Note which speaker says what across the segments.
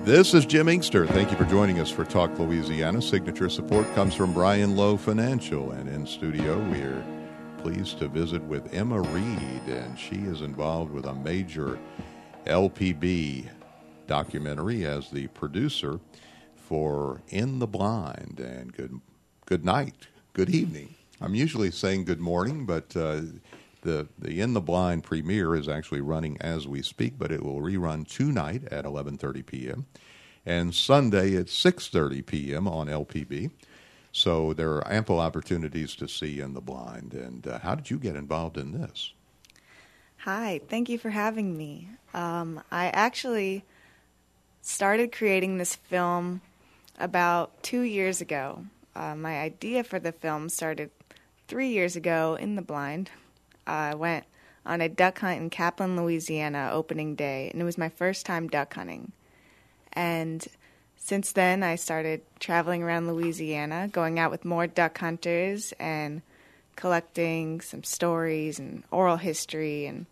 Speaker 1: This is Jim Inkster. Thank you for joining us for Talk Louisiana. Signature support comes from Brian Lowe Financial. And in studio, we are pleased to visit with Emma Reed. And she is involved with a major LPB documentary as the producer for In the Blind. And good night, good evening. I'm usually saying good morning, but the In the Blind premiere is actually running as we speak, but it will rerun tonight at 11:30 p.m. and Sunday at 6:30 p.m. on LPB. So there are ample opportunities to see In the Blind. And how did you get involved in this?
Speaker 2: Hi, thank you for having me. I actually started creating this film about 2 years ago. My idea for the film started 3 years ago in the blind. I went on a duck hunt in Kaplan, Louisiana, opening day, and it was my first time duck hunting. And since then, I started traveling around Louisiana, going out with more duck hunters and collecting some stories and oral history. And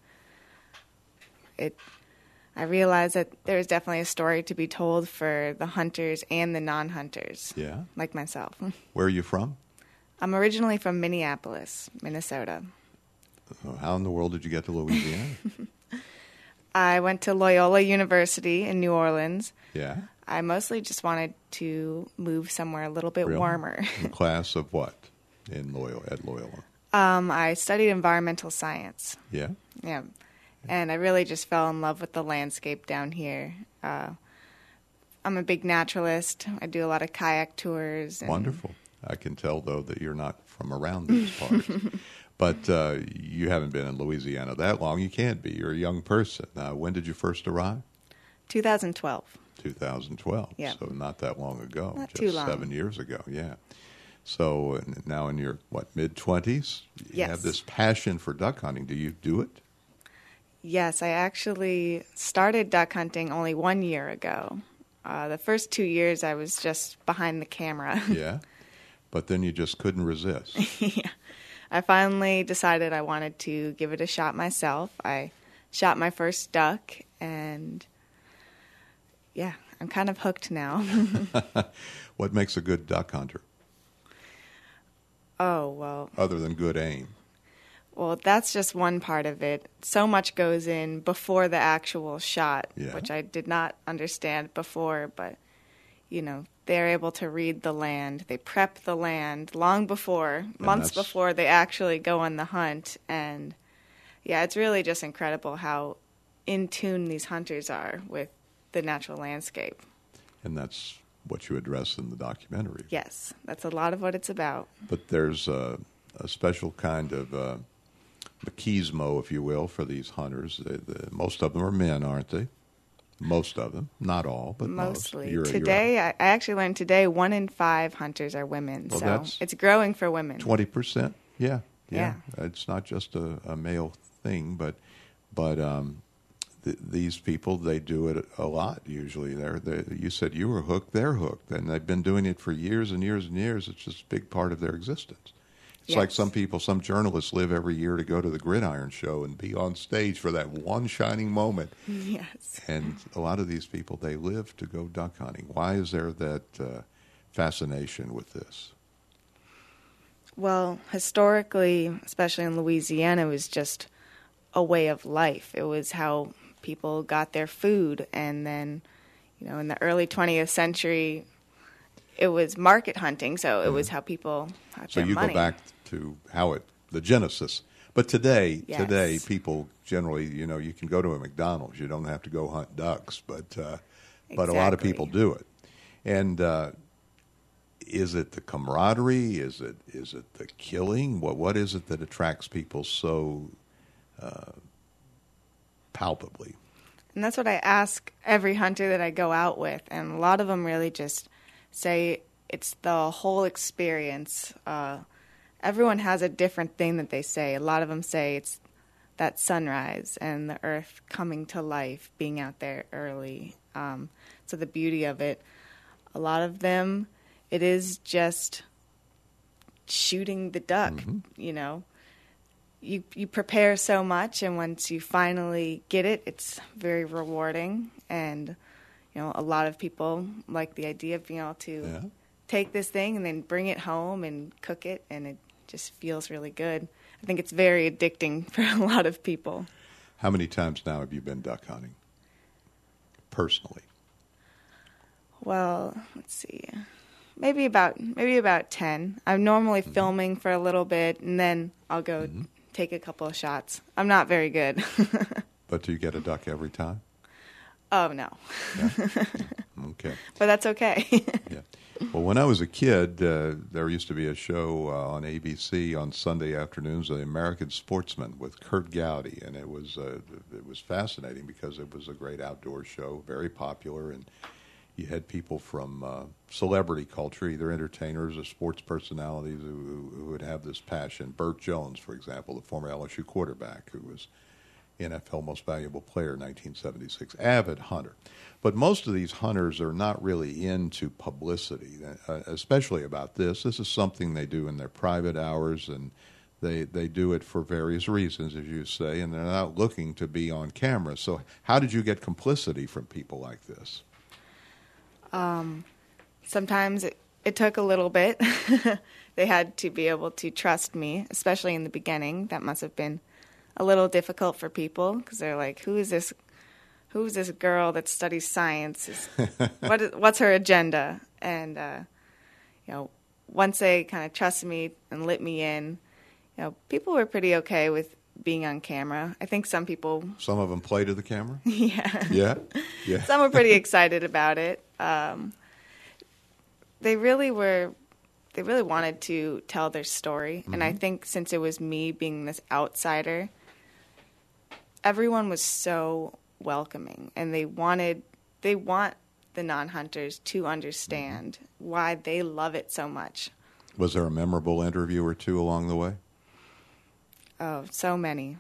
Speaker 2: I realized that there's definitely a story to be told for the hunters and the non-hunters, like myself.
Speaker 1: Where are you from?
Speaker 2: I'm originally from Minneapolis, Minnesota.
Speaker 1: How in the world did you get to Louisiana?
Speaker 2: I went to Loyola University in New Orleans.
Speaker 1: Yeah.
Speaker 2: I mostly just wanted to move somewhere a little bit warmer.
Speaker 1: In class of what at Loyola?
Speaker 2: I studied environmental science.
Speaker 1: Yeah?
Speaker 2: Yeah. And I really just fell in love with the landscape down here. I'm a big naturalist. I do a lot of kayak tours.
Speaker 1: Wonderful. I can tell, though, that you're not from around these parts. But you haven't been in Louisiana that long. You can't be. You're a young person. When did you first arrive?
Speaker 2: 2012.
Speaker 1: 2012.
Speaker 2: Yeah.
Speaker 1: So not that long ago.
Speaker 2: Not
Speaker 1: just
Speaker 2: too long.
Speaker 1: 7 years ago, yeah. So now in your, mid-20s? You
Speaker 2: Yes.
Speaker 1: have this passion for duck hunting. Do you do it?
Speaker 2: Yes, I actually started duck hunting only 1 year ago. The first 2 years I was just behind the camera.
Speaker 1: Yeah. But then you just couldn't resist.
Speaker 2: Yeah. I finally decided I wanted to give it a shot myself. I shot my first duck, and yeah, I'm kind of hooked now.
Speaker 1: What makes a good duck hunter?
Speaker 2: Oh, well.
Speaker 1: Other than good aim.
Speaker 2: Well, that's just one part of it. So much goes in before the actual shot, which I did not understand before, but, they're able to read the land. They prep the land long before, months before they actually go on the hunt. And, yeah, it's really just incredible how in tune these hunters are with the natural landscape.
Speaker 1: And that's what you address in the documentary.
Speaker 2: Yes, that's a lot of what it's about.
Speaker 1: But there's a special kind of machismo, if you will, for these hunters. Most of them are men, aren't they? Most of them. Not all, but
Speaker 2: mostly.
Speaker 1: Most.
Speaker 2: I actually learned today 1 in 5 hunters are women.
Speaker 1: Well,
Speaker 2: so it's growing for women.
Speaker 1: 20%? Yeah.
Speaker 2: Yeah.
Speaker 1: It's not just a male thing, but these people, they do it a lot usually. You said you were hooked, they're hooked, and they've been doing it for years and years and years. It's just a big part of their existence. It's like some journalists live every year to go to the Gridiron Show and be on stage for that one shining moment.
Speaker 2: Yes.
Speaker 1: And a lot of these people, they live to go duck hunting. Why is there that fascination with this?
Speaker 2: Well, historically, especially in Louisiana, it was just a way of life. It was how people got their food. And then, in the early 20th century, it was market hunting, so it was how people got their money.
Speaker 1: So you go back to the genesis. But today, people generally, you can go to a McDonald's. You don't have to go hunt ducks, but a lot of people do it. And is it the camaraderie? Is it the killing? What is it that attracts people so palpably?
Speaker 2: And that's what I ask every hunter that I go out with, and a lot of them really just say it's the whole experience. Everyone has a different thing that they say. A lot of them say it's that sunrise and the earth coming to life, being out there early. So the beauty of it. A lot of them, it is just shooting the duck, You prepare so much, and once you finally get it, it's very rewarding. And, a lot of people like the idea of being able to take this thing and then bring it home and cook it, and it just feels really good. I think it's very addicting for a lot of people.
Speaker 1: How many times now have you been duck hunting, personally?
Speaker 2: Well, let's see. Maybe about 10. I'm normally filming for a little bit, and then I'll go take a couple of shots. I'm not very good.
Speaker 1: But do you get a duck every time?
Speaker 2: Oh, no.
Speaker 1: Yeah. Okay.
Speaker 2: But that's okay.
Speaker 1: Yeah. Well, when I was a kid, there used to be a show on ABC on Sunday afternoons, The American Sportsman, with Kurt Gowdy, and it was fascinating because it was a great outdoor show, very popular, and you had people from celebrity culture, either entertainers or sports personalities, who would have this passion. Burt Jones, for example, the former LSU quarterback, who was NFL Most Valuable Player in 1976, avid hunter. But most of these hunters are not really into publicity, especially about this. This is something they do in their private hours, and they do it for various reasons, as you say, and they're not looking to be on camera. So how did you get complicity from people like this?
Speaker 2: Sometimes it took a little bit. They had to be able to trust me, especially in the beginning. That must have been a little difficult for people because they're like, who's this girl that studies science? What's her agenda? And once they kind of trusted me and let me in, people were pretty okay with being on camera. I think some of them
Speaker 1: play to the camera.
Speaker 2: Yeah.
Speaker 1: Yeah.
Speaker 2: Some were pretty excited about it. They really wanted to tell their story, and I think since it was me being this outsider, everyone was so welcoming, and they want the non-hunters to understand why they love it so much.
Speaker 1: Was there a memorable interview or two along the way?
Speaker 2: Oh, so many.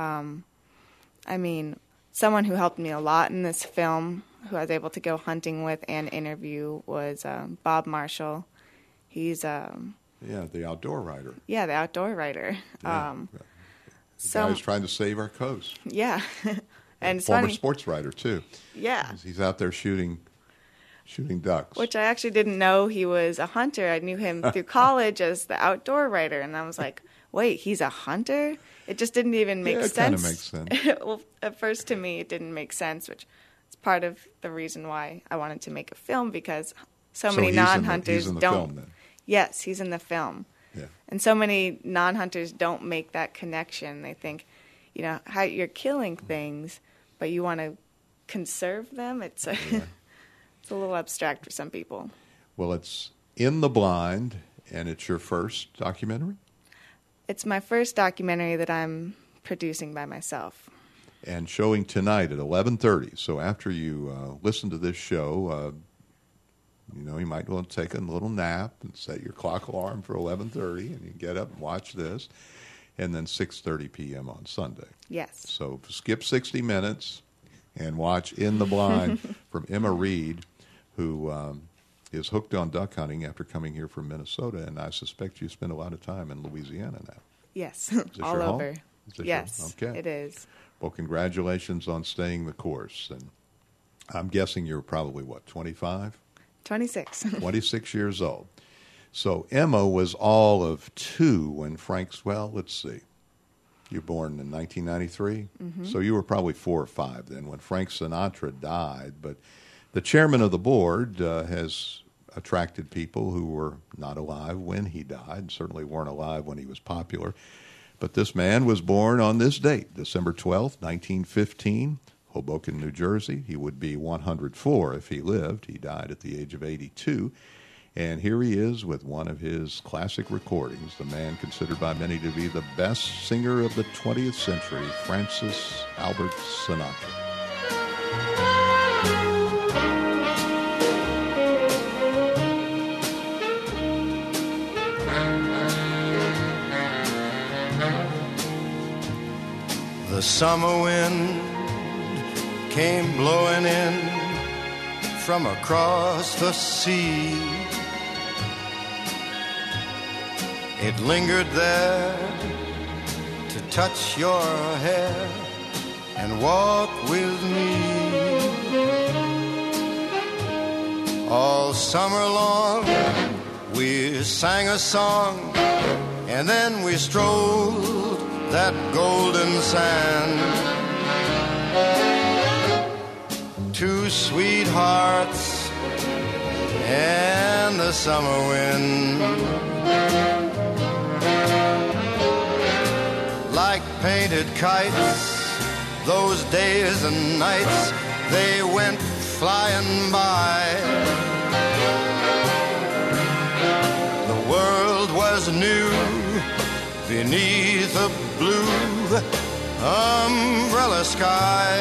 Speaker 2: Someone who helped me a lot in this film, who I was able to go hunting with and interview, was Bob Marshall. He's
Speaker 1: the outdoor writer.
Speaker 2: Yeah, the outdoor writer.
Speaker 1: Yeah. The guy who's trying to save our coast.
Speaker 2: Yeah. And it's
Speaker 1: former
Speaker 2: funny.
Speaker 1: Sports writer too.
Speaker 2: Yeah.
Speaker 1: He's out there shooting ducks.
Speaker 2: Which I actually didn't know he was a hunter. I knew him through college as the outdoor writer, and I was like, wait, he's a hunter? It just didn't even make sense.
Speaker 1: It kind of makes sense.
Speaker 2: Well, at first to me it didn't make sense, which is part of the reason why I wanted to make a film, because so many non-hunters
Speaker 1: he's in the
Speaker 2: don't.
Speaker 1: Film, then.
Speaker 2: Yes, he's in the film.
Speaker 1: Yeah.
Speaker 2: And so many non-hunters don't make that connection. They think, how you're killing things, but you want to conserve them. It's a little abstract for some people.
Speaker 1: Well, it's In the Blind, and it's your first documentary?
Speaker 2: It's my first documentary that I'm producing by myself.
Speaker 1: And showing tonight at 11:30. So after you listen to this show, you might want to take a little nap and set your clock alarm for 11:30, and you can get up and watch this. And then 6:30 p.m. on Sunday.
Speaker 2: Yes.
Speaker 1: So skip 60 minutes and watch In the Blind from Emma Reed, who is hooked on duck hunting after coming here from Minnesota. And I suspect you spend a lot of time in Louisiana now.
Speaker 2: Yes,
Speaker 1: Is this
Speaker 2: all
Speaker 1: your
Speaker 2: over.
Speaker 1: home? Is this
Speaker 2: Yes,
Speaker 1: your, okay.
Speaker 2: It is.
Speaker 1: Well, congratulations on staying the course. And I'm guessing you're probably, 25?
Speaker 2: 26.
Speaker 1: 26 years old. So Emma was all of 2 when let's see. You were born in 1993? Mm-hmm. So you were probably 4 or 5 then when Frank Sinatra died. But the chairman of the board has attracted people who were not alive when he died, and certainly weren't alive when he was popular. But this man was born on this date, December 12th, 1915, Hoboken, New Jersey. He would be 104 if he lived. He died at the age of 82. And here he is with one of his classic recordings, the man considered by many to be the best singer of the 20th century, Francis Albert Sinatra.
Speaker 3: The summer wind came blowing in from across the sea. It lingered there to touch your hair and walk with me. All summer long we sang a song, and then we strolled that golden sand. Two sweethearts and the summer wind, like painted kites, those days and nights, they went flying by. The world was new beneath a blue umbrella sky.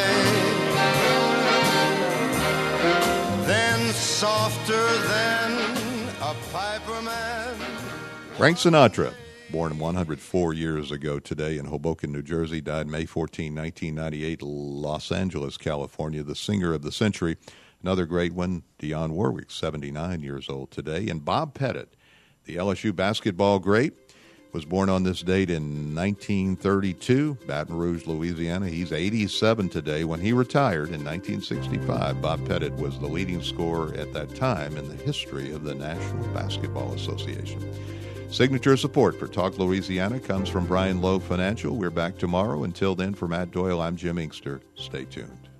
Speaker 3: Then softer than a piper man.
Speaker 1: Frank Sinatra, born 104 years ago today in Hoboken, New Jersey, died May 14, 1998, Los Angeles, California, the singer of the century. Another great one, Dionne Warwick, 79 years old today. And Bob Pettit, the LSU basketball great, was born on this date in 1932, Baton Rouge, Louisiana. He's 87 today. When he retired in 1965, Bob Pettit was the leading scorer at that time in the history of the National Basketball Association. Signature support for Talk Louisiana comes from Brian Lowe Financial. We're back tomorrow. Until then, for Matt Doyle, I'm Jim Inkster. Stay tuned.